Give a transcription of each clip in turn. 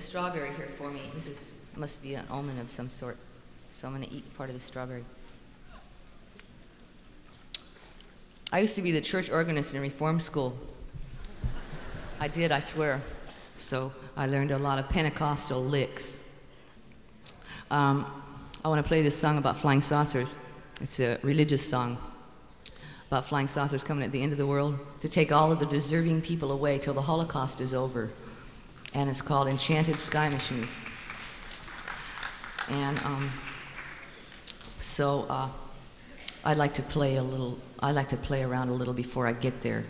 strawberry here for me. Must be an omen of some sort. So I'm going to eat part of the strawberry. I used to be the church organist in a reform school. I did, I swear. So I learned a lot of Pentecostal licks. I want to play this song about flying saucers. It's a religious song about flying saucers coming at the end of the world to take all of the deserving people away till the Holocaust is over. And it's called Enchanted Sky Machines. And I'd like to play around a little before I get there.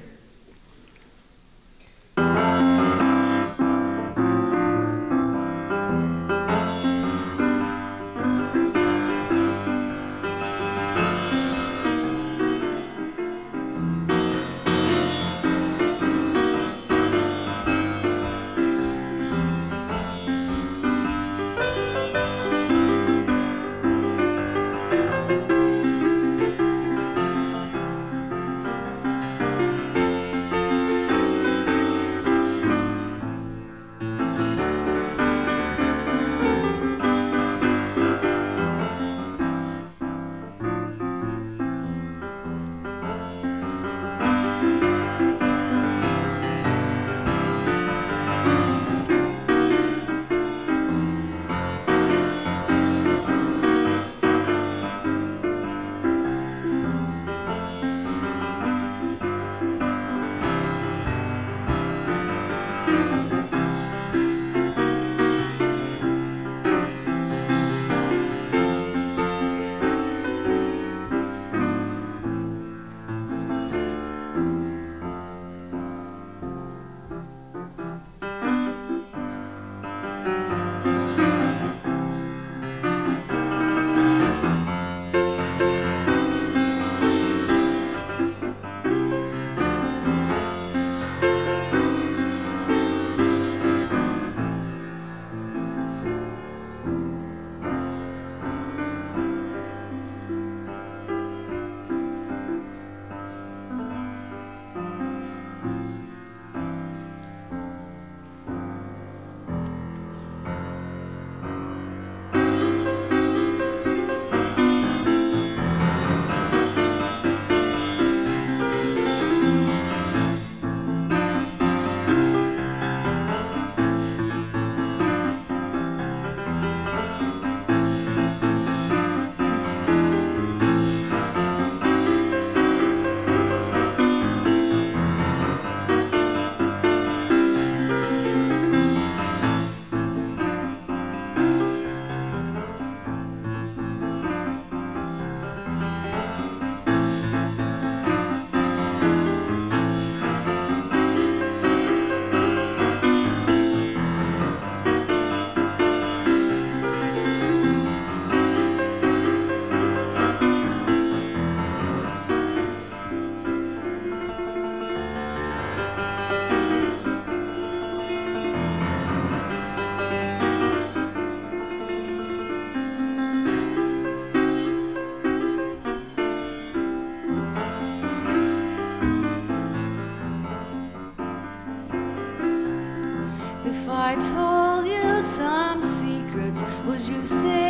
If I told you some secrets, would you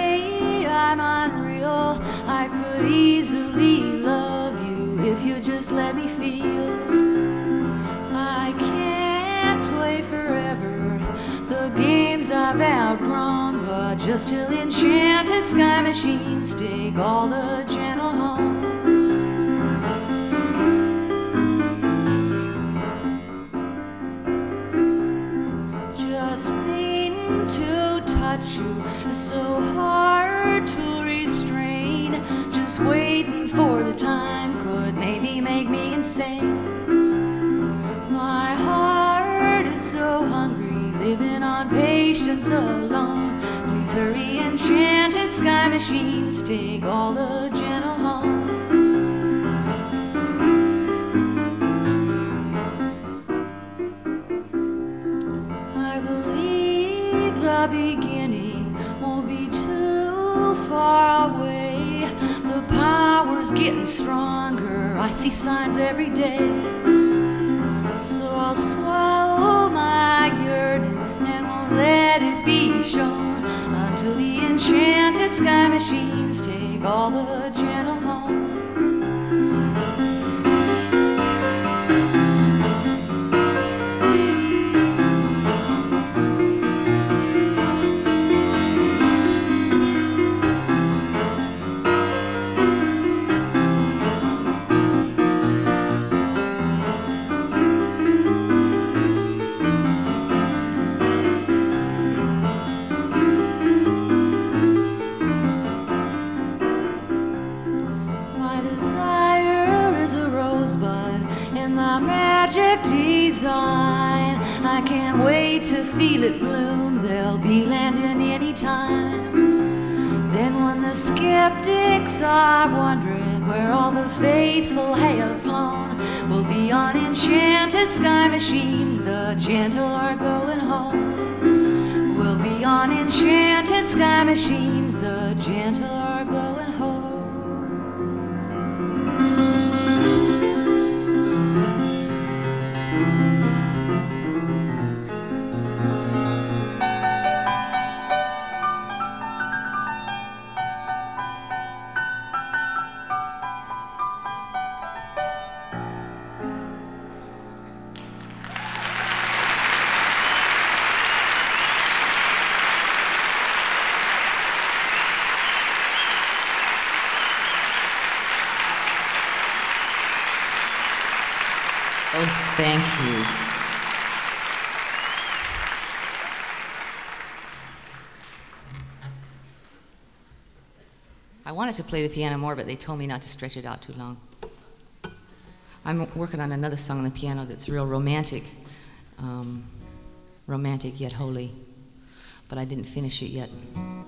say I'm unreal? I could easily love you if you just let me feel. I can't play forever the games I've outgrown, but just till enchanted sky machines take all the gentle home. Just needing to touch you is so hard to restrain. Just waiting for the time could maybe make me insane. My heart is so hungry, living on patience alone. Please hurry, enchanted sky machines, take all the gentle home. The beginning won't be too far away. The power's getting stronger, I see signs every day. So I'll swallow my yearning and won't let it enchanted sky machines take all the gentle home. My desire is a rosebud in the magic design. I can't wait to feel it bloom. They'll be landing any time. Then when the skeptics are wondering where all the faithful have flown, we'll be on enchanted sky machines. The gentle are going home. We'll be on enchanted sky machines. The gentle are going home. Oh, thank you. I wanted to play the piano more, but they told me not to stretch it out too long. I'm working on another song on the piano that's real romantic, romantic yet holy, but I didn't finish it yet.